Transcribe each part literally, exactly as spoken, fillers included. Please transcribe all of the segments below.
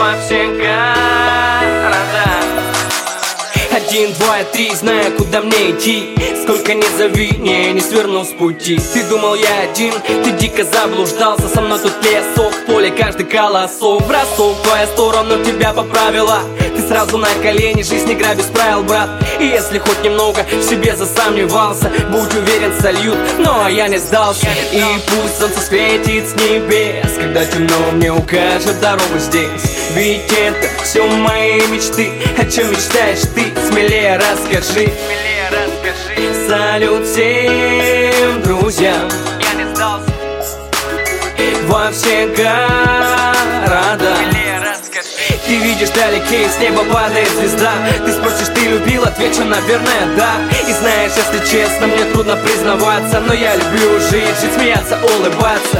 во все города. Один, два, три, знаю, куда мне идти. Сколько ни зови, не, не сверну с пути. Ты думал, я один, ты дико заблуждался. Со мной тут лесок, поле, каждый колосок. Бросок, твоя сторона тебя поправила. Ты сразу на колени, жизнь игра без правил, брат. И если хоть немного в себе засомневался, будь уверен, сольют, но я не сдался. И пусть солнце светит с небес, когда темно, мне укажет дорогу здесь. Ведь это все мои мечты. О чем мечтаешь ты? Смелее расскажи. Смелее расскажи. Салют всем друзьям, я не сдался, во все города. Смелее расскажи. Ты видишь вдалеке, с неба падает звезда. Ты спросишь, ты любил? Отвечу, наверное, да. И знаешь, если честно, мне трудно признаваться, но я люблю жить, жить, смеяться, улыбаться.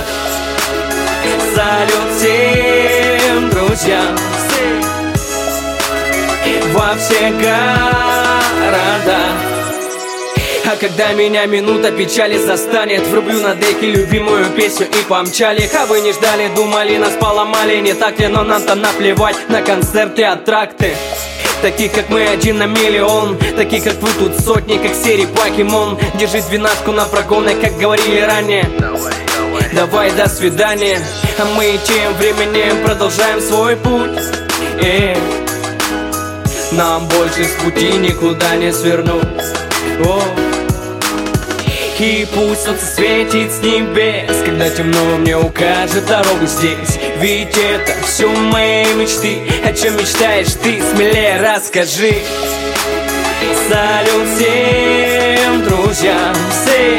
Салют всем друзьям во все города. А когда меня минута печали застанет, врублю на деке любимую песню и помчали. А вы не ждали, думали, нас поломали. Не так ли, но нам-то наплевать на концерты, аттракты. Таких как мы один на миллион, таких как вы тут сотни, как серии покемон. Держи двенадцатку на прогоны, как говорили ранее. Давай, давай, давай, до свидания. А мы тем временем продолжаем свой путь. И нам больше с пути никуда не свернуть. О. И пусть солнце светит с небес, когда темно, мне укажет дорогу здесь. Ведь это все мои мечты. О чем мечтаешь ты? Смелее расскажи. Салют всем друзьям, все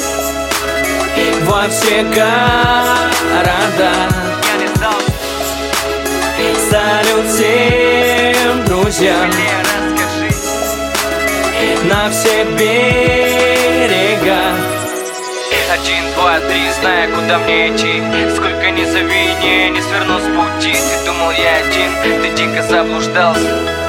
во все города. Я не сдался. Салют всем друзьям, смелее расскажи. На всех берегах. Один, два, три, знаю, куда мне идти. Сколько ни зови, не, не сверну с пути. Ты думал, я один, ты дико заблуждался.